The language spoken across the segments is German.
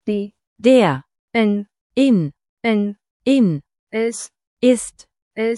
die, der, in, in, in, is, ist,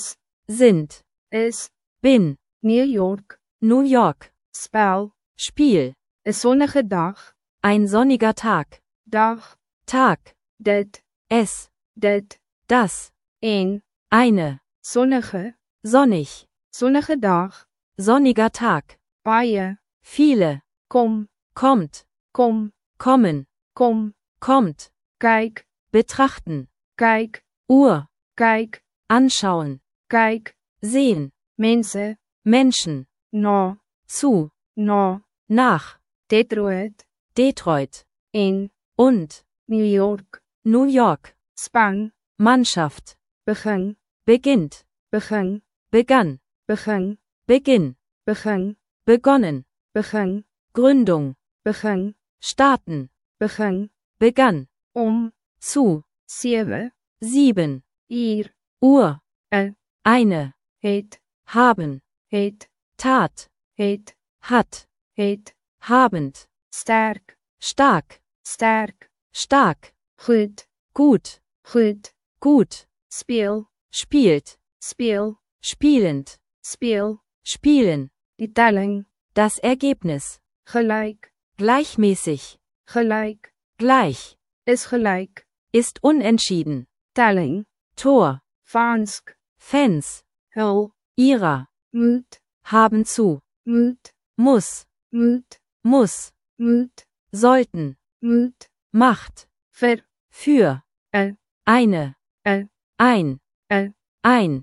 sind, bin, New York, New York, spel, Spiel, 'n sonnige dag, ein sonniger Tag, dag, Tag, dit, es, dit, das, en, eine, sonnige, sonnig, sonnige dag, sonniger Tag, baie, viele, kom, kommt, kom, kommen, kom, kommt, kyk, betrachten, kyk, Uhr, kyk, anschauen, kyk, sehen, mense, Menschen, na, zu, na, nach, Detroit, Detroit, en, und, New York, New York, span, Mannschaft, begin, beginnt, begin, begann, begin, Beginn, begin, begonnen, begin, Gründung, begin, starten, begin, begann, om, zu, 7, 7, uur, Uhr, 'n, eine, het, haben, het, Tat, het, hat, het, habend, sterk, stark, sterk, stark, goed, gut, goed, gut, speel, spielt, speel, spielend, speel, spielen, die telling, das Ergebnis, gelijk, gleichmäßig, gelijk, gleich, is gelijk, ist unentschieden, telling, Tor, Vansk, Fans, hul, ihrer, moet, haben zu, moet, muss, moet, muss, moet, sollten, moet, macht, vir, für, eine, ein, 'n, ein,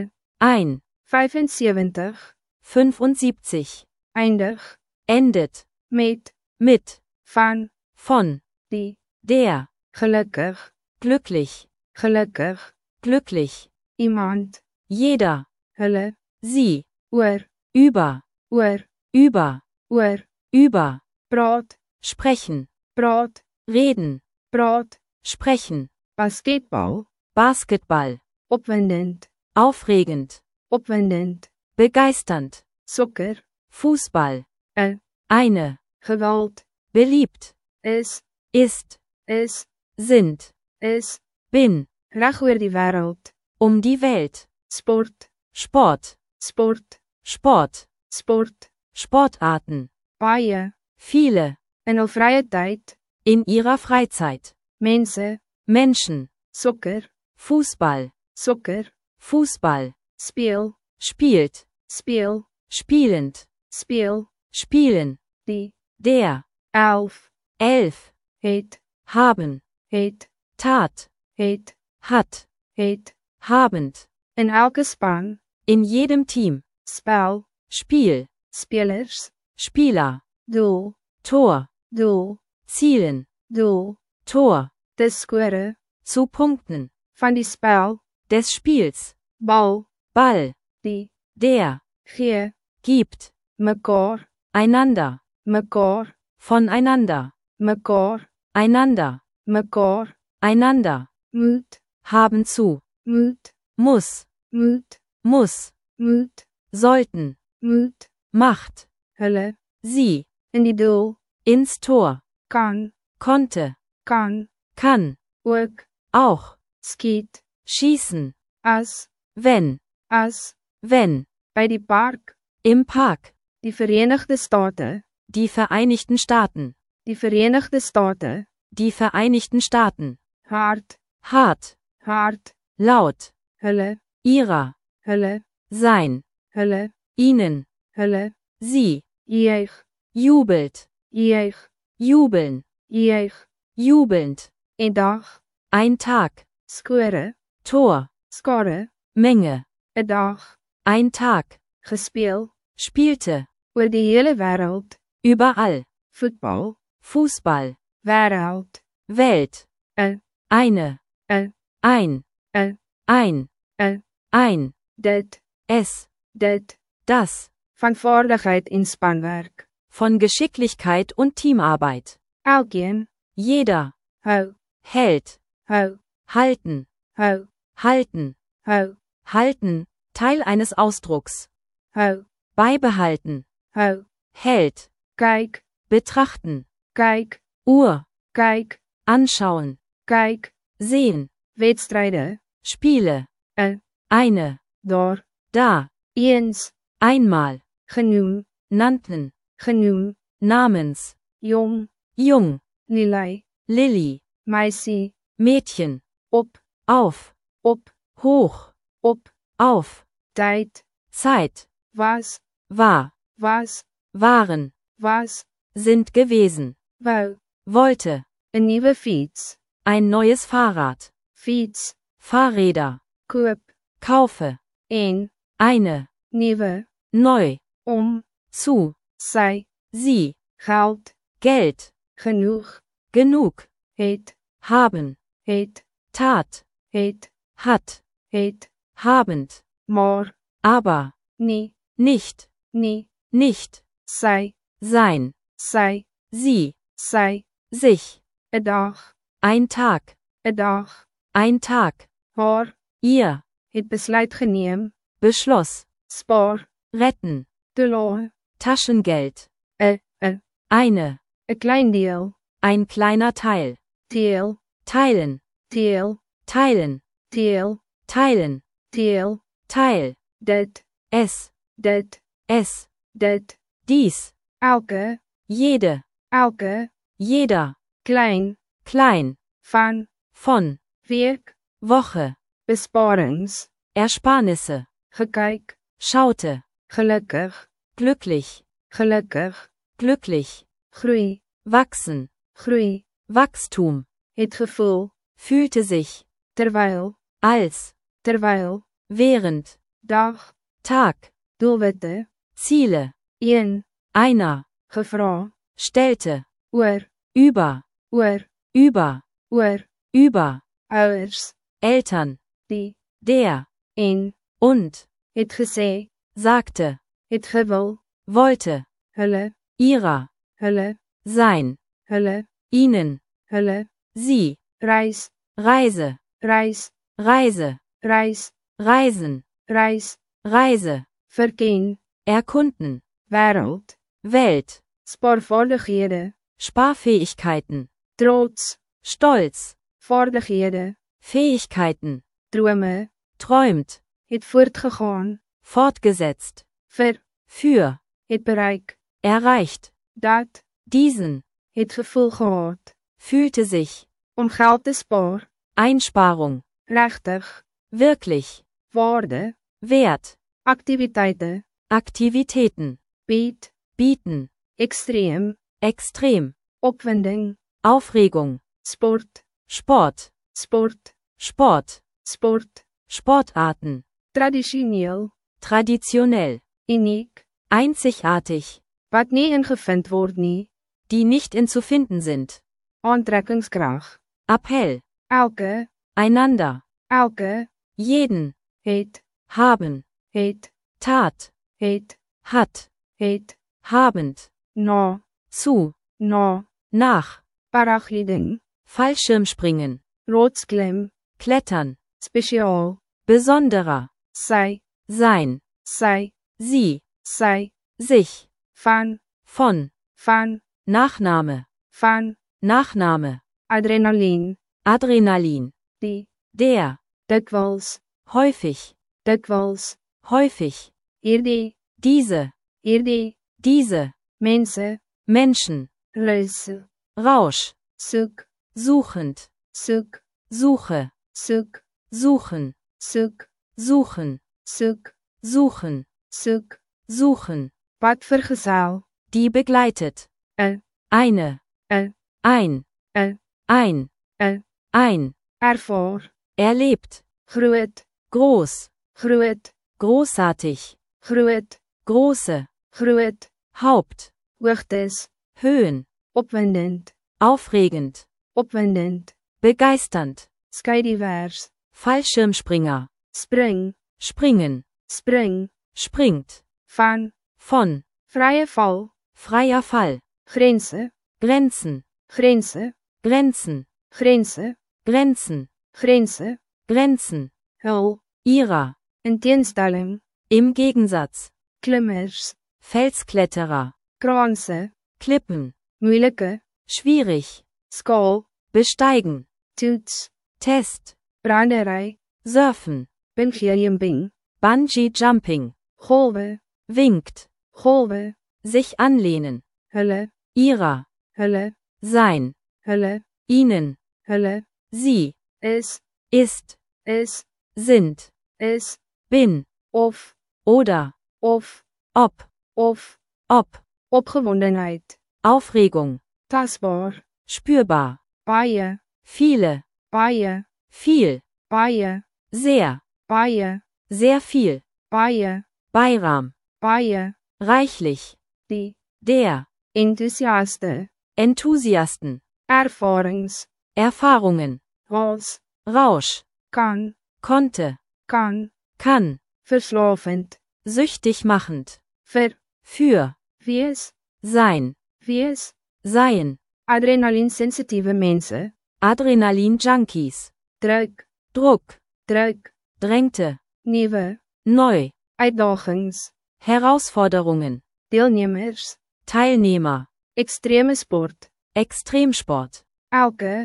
'n, 75, 75, eindig, endet, met, mit, van, von, die, der, gelukkig, glücklich, gelukkig, glücklich, iemand, jeder, hulle, sie, oor, über, oor, über, oor, über, praat, sprechen, praat, reden, praat, sprechen, basketbal, Basketball, opwindend, aufregend, opwindend, begeisternd, sokker, Fußball, 'n, eine, geweld, beliebt, is, ist, sind, bin, reg oor die wêreld, die Welt, sport, Sport, sport, Sport, sport, Sportarten, baie, viele, in hul vrye tyd, in ihrer Freizeit, mense, Menschen, sokker, Fußball, sokker, Fußball, speel, spielt, speel, spielend, speel, spielen, die, der, 11, 11, het, haben, het, tat, het, hat, het, habend, in elke span, in jedem Team, spel, Spiel, spelers, Spieler, doel, Tor, doel, zielen, doel, Tor, te skore, zu punkten, van die spel, des Spiels, bal, Ball, die, der, gee, gibt, mekaar, einander, mekaar, voneinander, mekaar, einander, mekaar, einander, moet, haben zu, moet, muss, moet, muss, moet, sollten, moet, macht, hulle, sie, in die doel, ins Tor, kan, konnte, kan, kann, ook, auch, skiet, schießen, as, wenn, wenn, by die park, im Park, die Verenigde State, die Vereinigten Staaten, die Verenigde State, die Vereinigten Staaten, hard, hart, hard, laut, hulle, ihrer, hulle, sein, hulle, ihnen, hulle, sie, juig, jubelt, juig, jubeln, juig, jubelnd, en dag, ein Tag, skore, Tor, skare, Menge, 'n dag, ein Tag, gespeel, spielte, oor die hele wêreld, überall, voetbal, Fußball, wêreld, Welt, 'n, eine, 'n, ein, 'n, ein, 'n, ein, dit, dit, das, van vaardigheid en spanwerk, von Geschicklichkeit und Teamarbeit, elkeen, jeder, hou, hält, hou, halten, hou, halten, hou, halten, Teil eines Ausdrucks, hou, beibehalten, hou, hält, kyk, betrachten, kyk, Uhr, kyk, anschauen, kyk, sehen, wedstryde, Spiele, eine, daar, da, eens, einmal, genoem, nannten, genoem, namens, jong, jung, lilei, Lilly, meisie, Mädchen, op, auf, hoch, op, auf, tyd, Zeit, was, war, waren, was, sind gewesen, wou, wollte, 'n nuwe fiets, ein neues Fahrrad, fiets, Fahrräder, koop, kaufe, en, eine, nuwe, neu, om, zu, sy, sie, geld, Geld, genoeg, genug, het, haben, Tat, het, habend, maar, aber, nie, nicht, nicht, sy, sein, sy, sie, sy, sich, 'n dag, ein Tag, 'n dag, ein Tag, haar, ihr, het besluit geneem, Beschloss, spaar, retten, toelaat, Taschengeld, 'n eine, klein deel, ein kleiner Teil, deel, teilen, deel, teilen, deel, teilen, deel, Teil, dit, es, dit, dies, elke, jeder, klein, klein, van, von, week, Woche, besparings, Ersparnisse, gekyk, schaute, gelukkig, glücklich, glücklich, groei, wachsen, groei, Wachstum, het gevoel, fühlte sich, terwyl, als, während, dag, Tag, doelwitte, Ziele, een, einer, gevra, stellte, oor, über, oor, ouers, Eltern, die, der, en, und, het gesê, sagte, het gewil, wollte, hulle, ihrer, sein, hulle, ihnen, hulle, sie, reis, Reise, reis, Reise, reis, reisen, reis, Reise, verken, erkunden, wêreld, Welt, spaarvaardighede, Sparfähigkeiten, trots, Stolz, vaardighede, Fähigkeiten, drome, träumt, het voortgegaan, fortgesetzt, für, het bereik, erreicht, dat, diesen, het gevoel gehad, fühlte sich, om geld te spaar, Einsparung, regtig, wirklich, waarde, Wert, aktiwiteite, Aktivitäten, bieten, extreem, extrem, opwinding, Aufregung, sport, Sport, sport, Sportarten, traditioneel, traditionell, uniek, einzigartig, wat nie ingevind word nie, die nicht in zu finden sind, aantrekkingskrag, Appell, elke, einander, jeden, het, haben, Tat, hat, habend, zu, nach, paragliding, Fallschirmspringen, rotsklim, klettern, spesiaal, besonderer, sy, sein, sie, sich, van, Nachname, Nachname, adrenalien, Adrenalin, die, der, dikwels, häufig, hierdie, diese, mense, Menschen, lus, Rausch, soek, suchend, soek, Suche, soek, suchen, soek, suchen, soek, suchen, soek, suchen, wat vergesel, die begleitet, eine, ein, ervaar, erlebt, groot, groß, groot, großartig, groot, große, groot, Haupt, hoogtes, Höhen, opwindend, aufregend, begeisternd, skei divers, Fallschirmspringer, spring, springen, springt, van, von, vrye val, freier Fall, grense, Grenzen, grense, Grenzen, grense, Grenzen, grense, Grenzen, hul, ihrer, in teenstelling, im Gegensatz, klimmers, Felskletterer, kraanse, Klippen, moeilike, schwierig, skaal, besteigen, toets, Test, branderij, surfen, bungee Bungee jumping, golven, winkt, golven, sich anlehnen, hulle, ihrer, hulle, sein, hulle, ihnen, hulle, sie, is, ist, sind, is, bin, of, oder, of, ob, ob, opgewondenheid, Aufregung, tasbaar, spürbar, baie, viele, baie, viel, baie, sehr, baie, sehr viel, baie, Beiram, baie, reichlich, die, der, enthousiaste, Enthusiasten, ervarings, Erfahrungen, als, Rausch, kan, konnte, kan, kann, verslavend, süchtig machend, ver, für, wees, sein, seien, adrenalinsensitieve mense, Adrenalin-Junkies, druk, Druck, drängte, nieuwe, neu, neu, uitdagings, Herausforderungen, deelnemers, Teilnehmer, extreme sport, Extremsport, elke,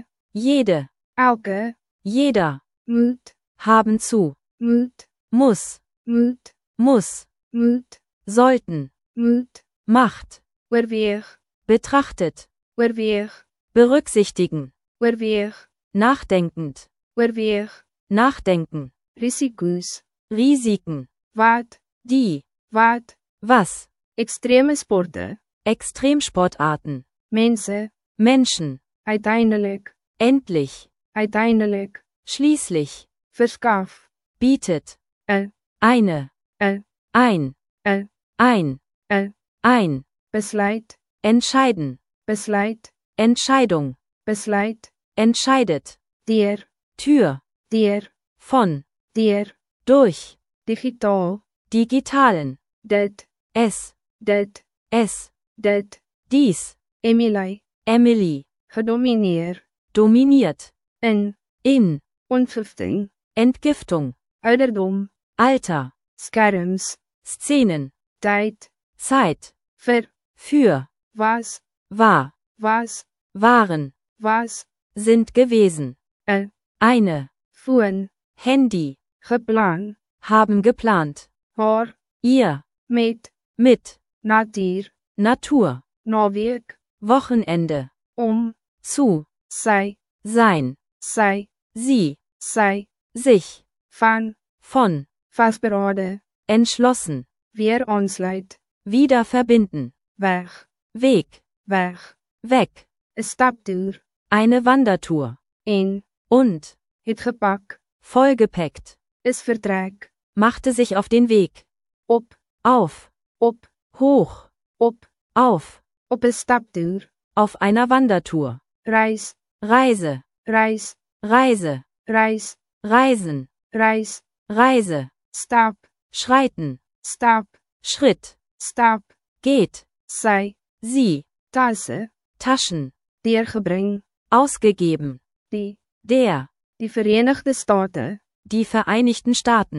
jeder, moet, haben zu, muss, sollten, Macht, oorweeg, betrachtet, berücksichtigen, oorweeg, nachdenkend, nachdenken, risiko's, Risiken, wat, die, was, extreme sporte, Extremsportarten, mense, Menschen, uiteindelik, endlich, schließlich, verskaf, bietet, eine, ein, besluit, entscheiden, Entscheidung, besluit, entscheidet, deur, Tür, von, durch, digitaal, digitalen, dit, es, dit, dies, Emily, gedomineer, dominiert, in, ontgifting, Entgiftung, ouderdom, Alter, skerms, Szenen, tyd, Zeit, vir, für, was, war, waren, sind gewesen, eine, foon, Handy, geplan, haben geplant, haar, ihr, met, mit, natuur, Natur, naweek, Wochenende, om, zu, sy, sein, sy, sie, sich, van, von, vastberade, entschlossen, weer aansluit, wieder verbinden, weg, Weg, weg, 'n staptoer, eine Wandertour, en, und, het gepak, vollgepackt, is vertrek, machte sich auf den Weg, op, auf, hoch, op 'n staptoer, auf einer Wandertour, reis, Reise, reisen, Reise, stap, schreiten, stap, Schritt, stap, geht, sy, sie, tasse, Taschen, deurgebring, ausgegeben, die Verenigten Staaten, die Vereinigten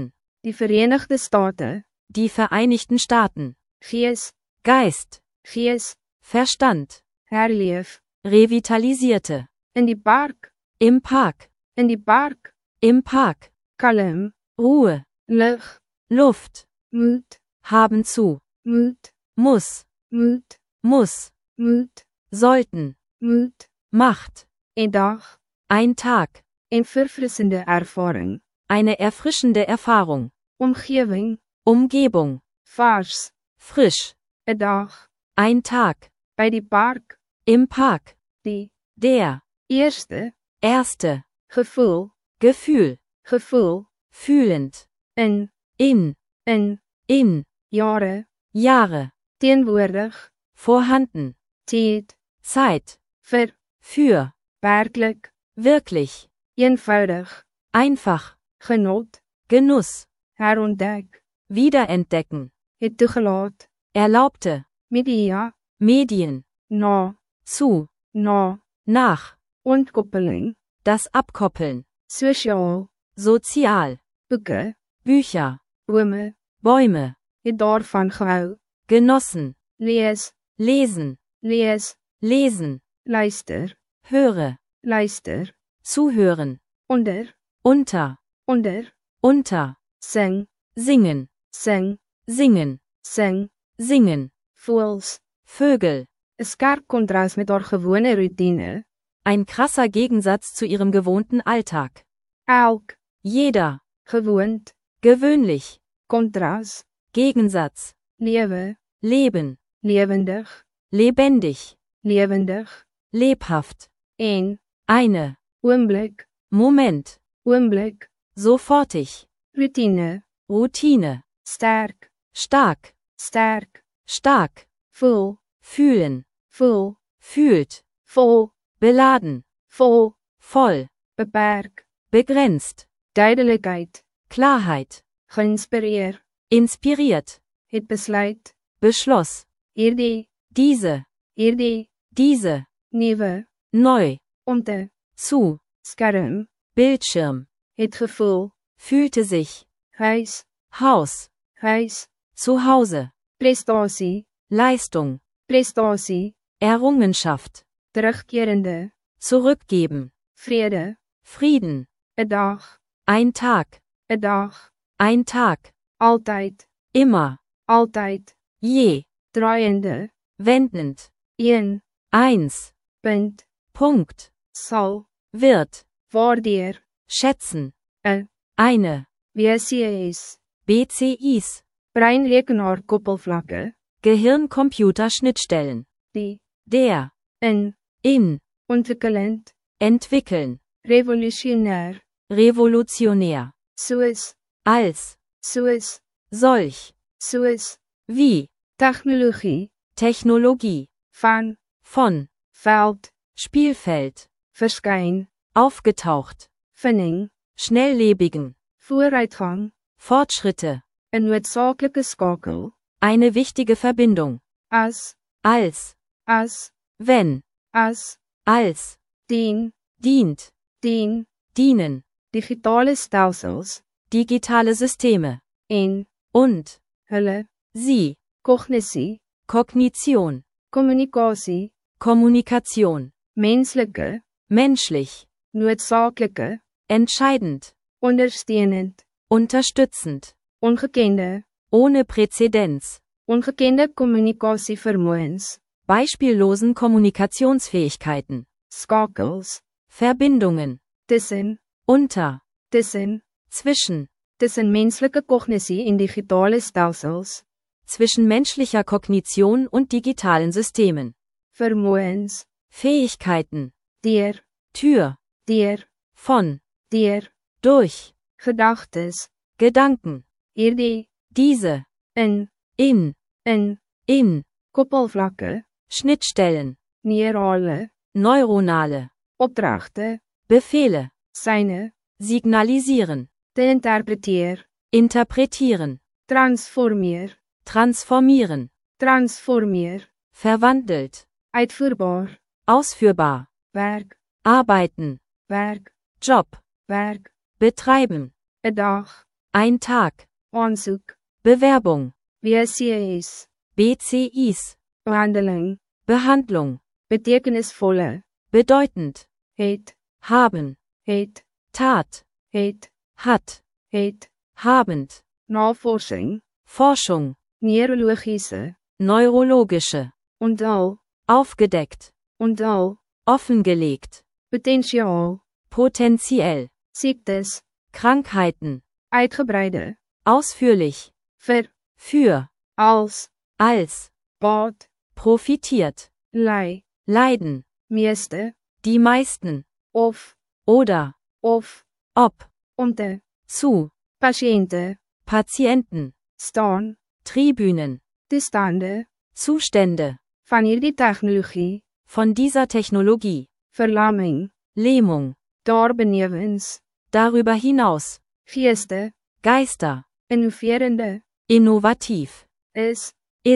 Staaten, gees, Verstand, herleef, revitalisierte, in die park, im Park, kalm, Ruhe, lig, Luft, moet, haben zu, muss, sollten, Macht, en dag, ein Tag, en verfrissende ervaring, eine erfrischende Erfahrung, Umgebung, vars, frisch, 'n dag, ein Tag, by die park, im Park, der, erste, gevoel, Gefühl, fühlend, in, Jahre, teenwoordig, vorhanden, Zeit, für, werklik, wirklich, eenvoudig, einfach, genot, Genuss, herontdek, wiederentdecken, het toegelaat, erlaubte, media, Medien, zu, nach, ontkoppeling, das Abkoppeln, sosiaal, sozial, boeke, Bücher, bome, het daarvan gehou, genossen, lees, lesen, lees, lesen, luister, höre, luister, zuhören, onder, unter, sing, singen, sing, singen, sing, singen, voels. Vögel. 'n skerp kontras met haar gewone routine. Ein krasser Gegensatz zu ihrem gewohnten Alltag. Elk, Jeder, gewoond, gewöhnlich, kontras, Gegensatz, lewe, Leben, lewendig, lebendig, lewendig, lebhaft, en, eine, oomblik, Moment, oomblik, sofortig, routine, Routine, sterk, stark, sterk, stark, voel, fühlen, voel, fühlt, vol, beladen, vol, voll, beperk, begrenzt, duidelikheid, Klarheit, geïnspireer, inspiriert, het besluit, Beschloss, hierdie, diese, nuwe, neu, om te, zu, skerm, Bildschirm, het gevoel, fühlte sich, huis, Haus, zu Hause, prestasie, Leistung, prestasie, Errungenschaft, terugkerende, zurückgeben, vrede, Frieden, 'n dag, ein Tag, 'n dag, ein Tag, altyd, immer, altyd, je, draaiende, wendend, 1, eins, punt, Punkt, sal, wird, waardeur, schätzen, 'n, eine, WCS, BCIs, breinrekenaar koppelvlakke, Gehirn-Computer-Schnittstellen, die, der, in, ontwikkelend, entwickeln, revolutionair, revolutionär, soos, als, solch, wie, tegnologie, Technologie, van, von, veld, Spielfeld, verskyn, aufgetaucht, vinding, schnelllebigen, vooruitgang, Fortschritte, 'n noodsaaklike skakel, eine wichtige Verbindung, as, als, wenn, as, als, dien, dient, dienen, digitale stelsels, digitale Systeme, en, und, hulle, sie, kognisie, Kognition, kommunikasie, Kommunikation, menslike, menschlich, noodsaaklike, entscheidend, ondersteunend, unterstützend, ongekende, ohne Präzedenz, ongekende kommunikasievermoëns, beispiellosen Kommunikationsfähigkeiten, skakels, Verbindungen, tussen, unter, zwischen menslike kognisie en digitale stelsels, zwischen menschlicher Kognition und digitalen Systemen, vermoëns, Fähigkeiten, deur, Tür, von, durch, gedagtes, Gedanken, hierdie, diese, in, koppelvlakke, Schnittstellen, neurale, neuronale, opdragte, Befehle, syne, signalisieren, te interpreteer, interpretieren, transformeer, transformieren, verwandelt, uitvoerbaar, ausführbar, werk, arbeiten, Job, betreiben, 'n dag, ein Tag, aansoek, Bewerbung, WCS, BCIs, behandeling, Behandlung, betekenisvolle, bedeutend, het, haben, Tat, hat, habend, navorsing, Forschung, neurologische, neurologische, onthul, aufgedeckt, onthul, offengelegt, potensiaal, potenziell, siektes, Krankheiten, uitgebreide, ausführlich, für, als, baat, profitiert, lei, leiden, meeste, die meisten, of, oder, ob, om te, zu, patiënte, Patienten, staan, Tribünen, toestande, Zustände, van hierdie tegnologie, von dieser Technologie, verlamming, Lähmung, daarbenewens, darüber hinaus, geeste, Geister, innoverende, innovativ, is,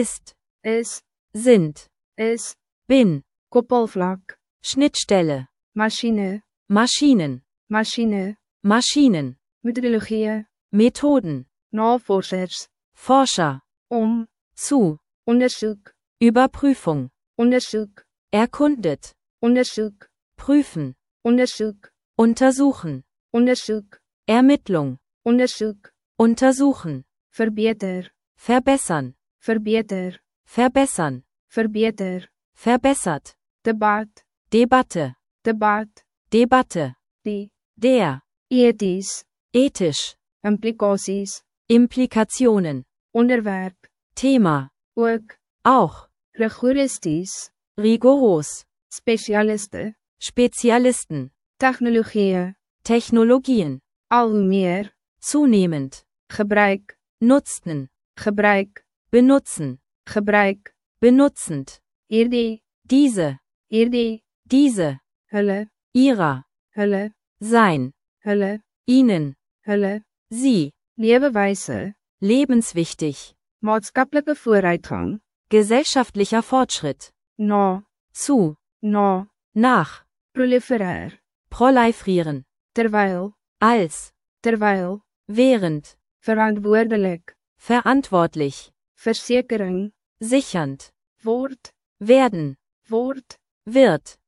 sind, bin, koppelvlak, Schnittstelle, machine, Maschinen, Maschinen, metodologie, Methoden, navorsers, Forscher, om, zu, ondersoek, Überprüfung, ondersoek, erkundet, ondersoek, prüfen, ondersoek, untersuchen, ondersoek, Ermittlung, ondersoek, untersuchen, verbeter, verbessern, verbeter, verbessern, verbeter, verbessert, debat, Debatte, debat, Debatte, die, der, ethisch, ethisch, implikasies, Implikationen, onderwerp, Thema, ook, auch, rigoristies, rigoros, specialiste, Spezialisten, tegnologieë, Technologien, al hoe meer, zunehmend, gebruik, nutzten, gebruik, benutzen, gebruik, benutzend, hierdie, diese, diese, hulle, ihrer, hulle, sein, hulle, ihnen, hulle, sie, lewewyse, lebenswichtig, maatskaplike vooruitgang, gesellschaftlicher Fortschritt, na, zu, nach, prolifereer, proliferieren, terwyl, als, terwyl, während, verantwoordelik, verantwortlich, versekering, sichernd, word, werden, word, wird,